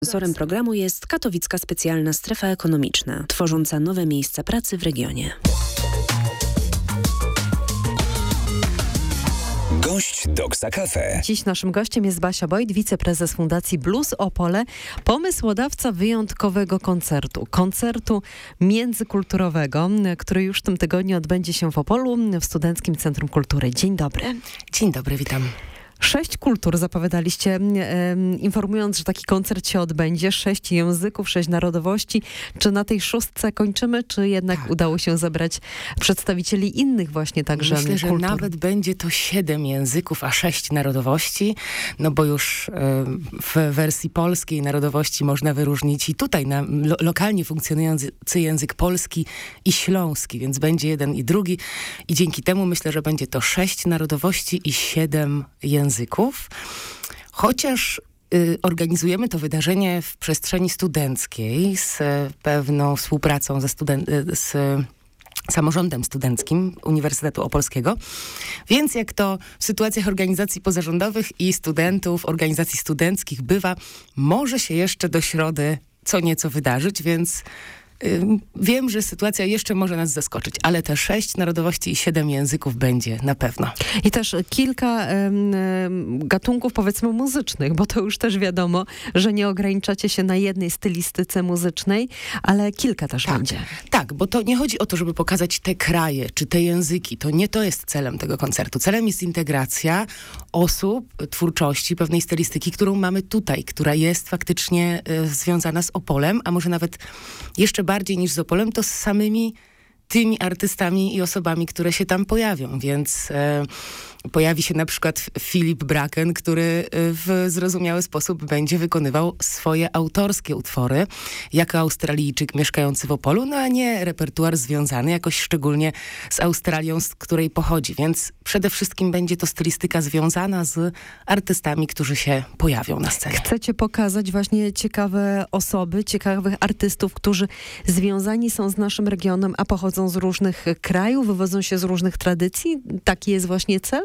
Sponsorem programu jest Katowicka Specjalna Strefa Ekonomiczna, tworząca nowe miejsca pracy w regionie. Gość Doksa Cafe. Dziś naszym gościem jest Basia Boyd, wiceprezes Fundacji Blues Opole, pomysłodawca wyjątkowego koncertu międzykulturowego, który już w tym tygodniu odbędzie się w Opolu w Studenckim Centrum Kultury. Dzień dobry. Dzień dobry, witam. 6 kultur zapowiadaliście, informując, że taki koncert się odbędzie. 6 języków, 6 narodowości. Czy na tej 6 kończymy, czy jednak udało się zebrać przedstawicieli innych właśnie także Myślę, kultur? że nawet będzie to 7 języków, a 6 narodowości, no bo już w wersji polskiej narodowości można wyróżnić i tutaj lokalnie funkcjonujący język polski i śląski, więc będzie jeden i drugi i dzięki temu myślę, że będzie to 6 narodowości i 7 języków. Chociaż organizujemy to wydarzenie w przestrzeni studenckiej z pewną współpracą z samorządem studenckim Uniwersytetu Opolskiego. Więc jak to w sytuacjach organizacji pozarządowych i studentów, organizacji studenckich bywa, może się jeszcze do środy co nieco wydarzyć, więc wiem, że sytuacja jeszcze może nas zaskoczyć, ale te 6 narodowości i 7 języków będzie na pewno. I też kilka gatunków, powiedzmy, muzycznych, bo to już też wiadomo, że nie ograniczacie się na jednej stylistyce muzycznej, ale kilka też będzie. Tak, bo to nie chodzi o to, żeby pokazać te kraje, czy te języki. To jest celem tego koncertu. Celem jest integracja osób, twórczości, pewnej stylistyki, którą mamy tutaj, która jest faktycznie związana z Opolem, a może nawet jeszcze bardziej niż z Opolem, to z samymi tymi artystami i osobami, które się tam pojawią, więc pojawi się na przykład Philip Bracken, który w zrozumiały sposób będzie wykonywał swoje autorskie utwory jako Australijczyk mieszkający w Opolu, no a nie repertuar związany jakoś szczególnie z Australią, z której pochodzi, więc przede wszystkim będzie to stylistyka związana z artystami, którzy się pojawią na scenie. Chcecie pokazać właśnie ciekawe osoby, ciekawych artystów, którzy związani są z naszym regionem, a pochodzą z różnych krajów, wywodzą się z różnych tradycji? Taki jest właśnie cel?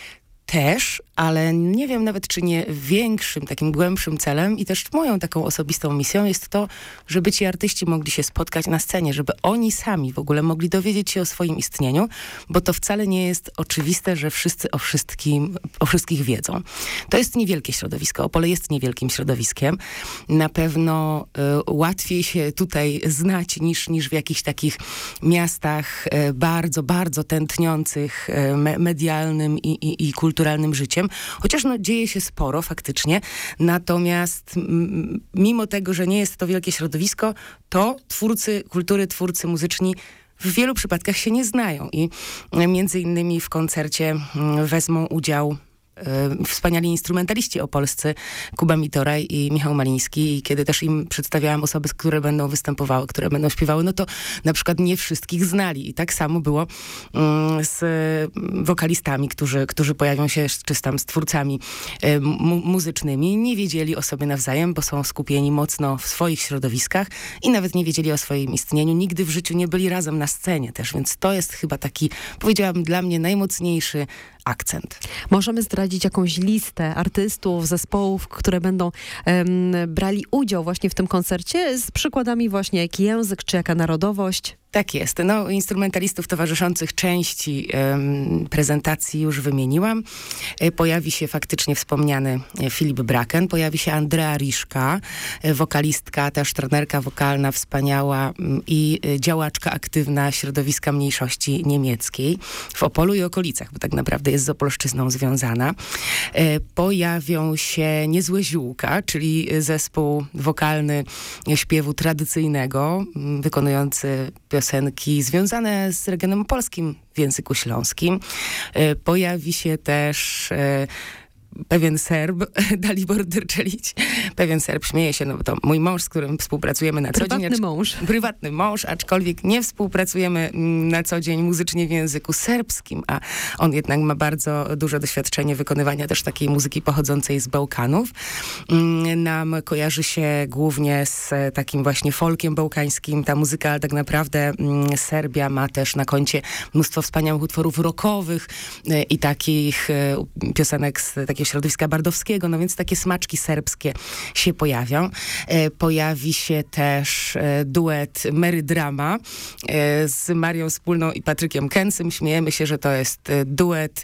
Też, ale nie wiem nawet, czy nie większym, takim głębszym celem i też moją taką osobistą misją jest to, żeby ci artyści mogli się spotkać na scenie, żeby oni sami w ogóle mogli dowiedzieć się o swoim istnieniu, bo to wcale nie jest oczywiste, że wszyscy o wszystkich wiedzą. To jest niewielkie środowisko. Opole jest niewielkim środowiskiem. Na pewno łatwiej się tutaj znać niż w jakichś takich miastach bardzo, bardzo tętniących medialnym i kulturalnym życiem. Chociaż dzieje się sporo faktycznie, natomiast mimo tego, że nie jest to wielkie środowisko, to twórcy kultury, twórcy muzyczni w wielu przypadkach się nie znają i między innymi w koncercie wezmą udział wspaniali instrumentaliści opolscy, Kuba Mitoraj i Michał Maliński, i kiedy też im przedstawiałam osoby, które będą występowały, które będą śpiewały, no to na przykład nie wszystkich znali. I tak samo było z wokalistami, którzy pojawią się, czy tam z twórcami muzycznymi. Nie wiedzieli o sobie nawzajem, bo są skupieni mocno w swoich środowiskach i nawet nie wiedzieli o swoim istnieniu. Nigdy w życiu nie byli razem na scenie też, więc to jest chyba taki, powiedziałabym, dla mnie najmocniejszy akcent. Możemy zdradzić jakąś listę artystów, zespołów, które będą brali udział właśnie w tym koncercie z przykładami właśnie jaki język, czy jaka narodowość? Tak jest. Instrumentalistów towarzyszących części prezentacji już wymieniłam. Pojawi się faktycznie wspomniany Philip Bracken, pojawi się Andrea Riszka, wokalistka, też trenerka wokalna wspaniała i działaczka aktywna środowiska mniejszości niemieckiej w Opolu i okolicach, bo tak naprawdę jest z opolszczyzną związana. Pojawią się Niezłe Ziółka, czyli zespół wokalny śpiewu tradycyjnego, wykonujący piosenki związane z regionem opolskim w języku śląskim. Pojawi się też pewien Serb, Dalibor Dyrczelić. Pewien Serb, śmieje się, no bo to mój mąż, z którym współpracujemy na co dzień. Prywatny mąż, aczkolwiek nie współpracujemy na co dzień muzycznie w języku serbskim, a on jednak ma bardzo duże doświadczenie wykonywania też takiej muzyki pochodzącej z Bałkanów. Nam kojarzy się głównie z takim właśnie folkiem bałkańskim ta muzyka, ale tak naprawdę Serbia ma też na koncie mnóstwo wspaniałych utworów rockowych i takich piosenek z takiego jakiegoś środowiska bardowskiego, no więc takie smaczki serbskie się pojawią. Pojawi się też duet Mary Drama z Marią Wspólną i Patrykiem Kęsym. Śmiejemy się, że to jest duet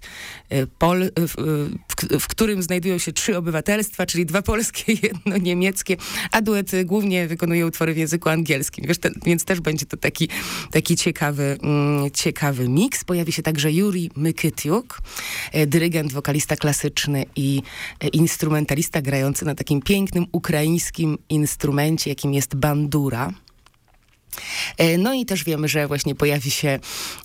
w którym znajdują się 3 obywatelstwa, czyli 2 polskie, 1 niemieckie, a duet głównie wykonuje utwory w języku angielskim. Więc też będzie to taki ciekawy miks. Pojawi się także Juri Mykytiuk, dyrygent, wokalista klasyczny i instrumentalista grający na takim pięknym ukraińskim instrumencie, jakim jest bandura. No i też wiemy, że właśnie pojawi się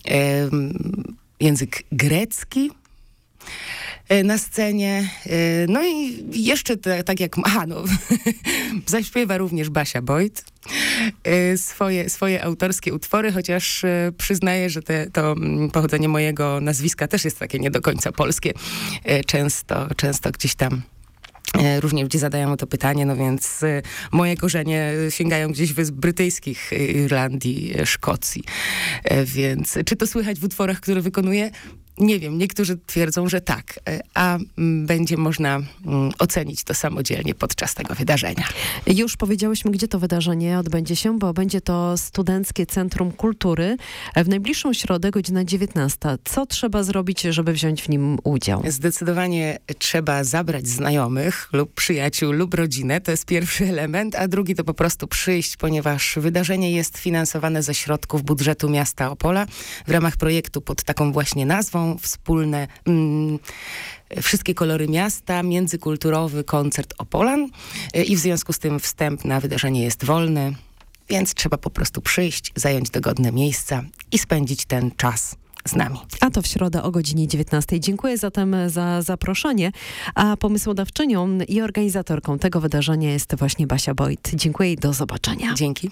język grecki na scenie. No i jeszcze tak jak... zaśpiewa również Basia Boyd swoje autorskie utwory, chociaż przyznaję, że to pochodzenie mojego nazwiska też jest takie nie do końca polskie. Często gdzieś tam różnie ludzie zadają to pytanie, no więc moje korzenie sięgają gdzieś wysp brytyjskich, Irlandii, Szkocji. Więc czy to słychać w utworach, które wykonuję? Nie wiem, niektórzy twierdzą, że tak, a będzie można ocenić to samodzielnie podczas tego wydarzenia. Już powiedziałyśmy, gdzie to wydarzenie odbędzie się, bo będzie to Studenckie Centrum Kultury. W najbliższą środę, godzina 19. Co trzeba zrobić, żeby wziąć w nim udział? Zdecydowanie trzeba zabrać znajomych lub przyjaciół lub rodzinę. To jest pierwszy element, a drugi to po prostu przyjść, ponieważ wydarzenie jest finansowane ze środków budżetu miasta Opola w ramach projektu pod taką właśnie nazwą wspólne wszystkie kolory miasta, międzykulturowy koncert Opolan i w związku z tym wstęp na wydarzenie jest wolny, więc trzeba po prostu przyjść, zająć dogodne miejsca i spędzić ten czas z nami. A to w środę o godzinie 19. Dziękuję zatem za zaproszenie, a pomysłodawczynią i organizatorką tego wydarzenia jest właśnie Basia Boyd. Dziękuję i do zobaczenia. Dzięki.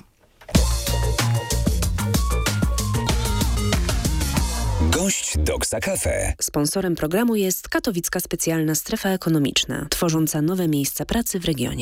Gość Doksa Cafe. Sponsorem programu jest Katowicka Specjalna Strefa Ekonomiczna, tworząca nowe miejsca pracy w regionie.